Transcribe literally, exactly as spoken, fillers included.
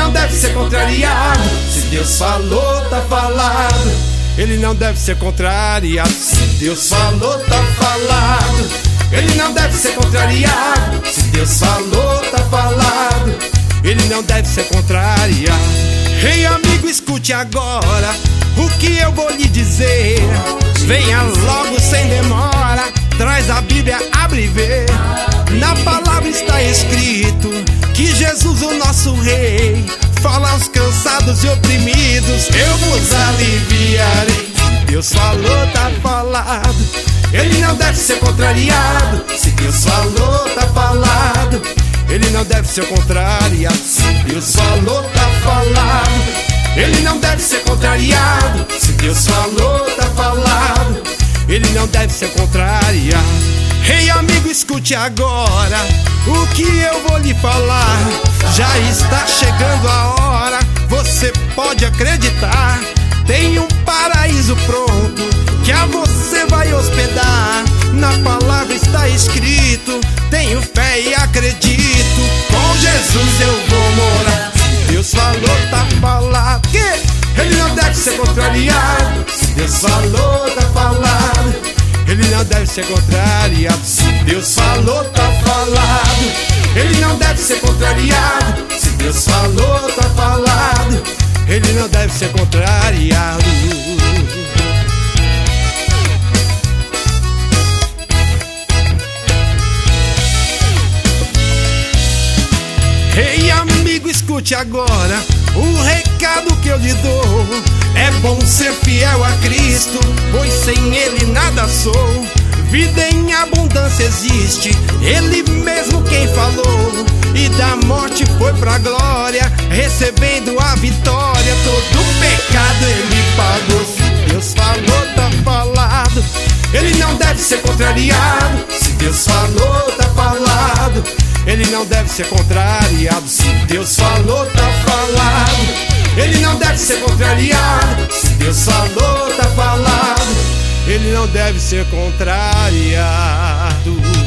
não deve ser contrariado. Se Deus falou, tá falado. Ele não deve ser contrariado. Se Deus falou, tá falado. Ele não deve ser contrariado. Se Deus falou, tá falado. Ele não deve ser contrariado. Ei, amigo, escute agora o que eu vou lhe dizer. Venha logo sem demora, traz a Bíblia, abre e vê. Na palavra está escrito que Jesus, o nosso Rei, fala aos cansados e oprimidos: eu vos aliviarei. Deus falou, tá falado. Ele não deve ser contrariado. Se Deus falou, tá falado. Ele não deve ser contrariado. Se Deus falou, tá falado. Ele não deve ser contrariado. Se Deus falou, tá falado. Ele não deve ser contrariado. Ei, amigo, escute agora o que eu vou lhe falar. Já está chegando a hora, você pode acreditar. Tem um paraíso pronto que a você vai hospedar. Na palavra está escrito: tenho fé e acredito. Com Jesus eu vou morar. Se Deus falou, tá falado. Que ele não deve ser contrariado. Se Deus falou, tá falado. Ele não deve ser contrariado. Se Deus falou, tá falado. Ele não deve ser contrariado. Se Deus falou, tá falado. Ele não deve ser contrariado. Ei, amigo, escute agora o recado que eu lhe dou. É bom ser fiel a Cristo, pois sem Ele nada sou. Vida em abundância existe, Ele mesmo quem falou. E da morte foi pra glória, recebendo a vitória. Todo pecado Ele pagou. Se Deus falou, tá falado. Ele não deve ser contrariado. Se Deus falou, tá falado. Ele não deve ser contrariado. Se Deus falou, tá falado. Ele não deve ser contrariado. Se Deus falou, tá falado. Ele não deve ser contrariado.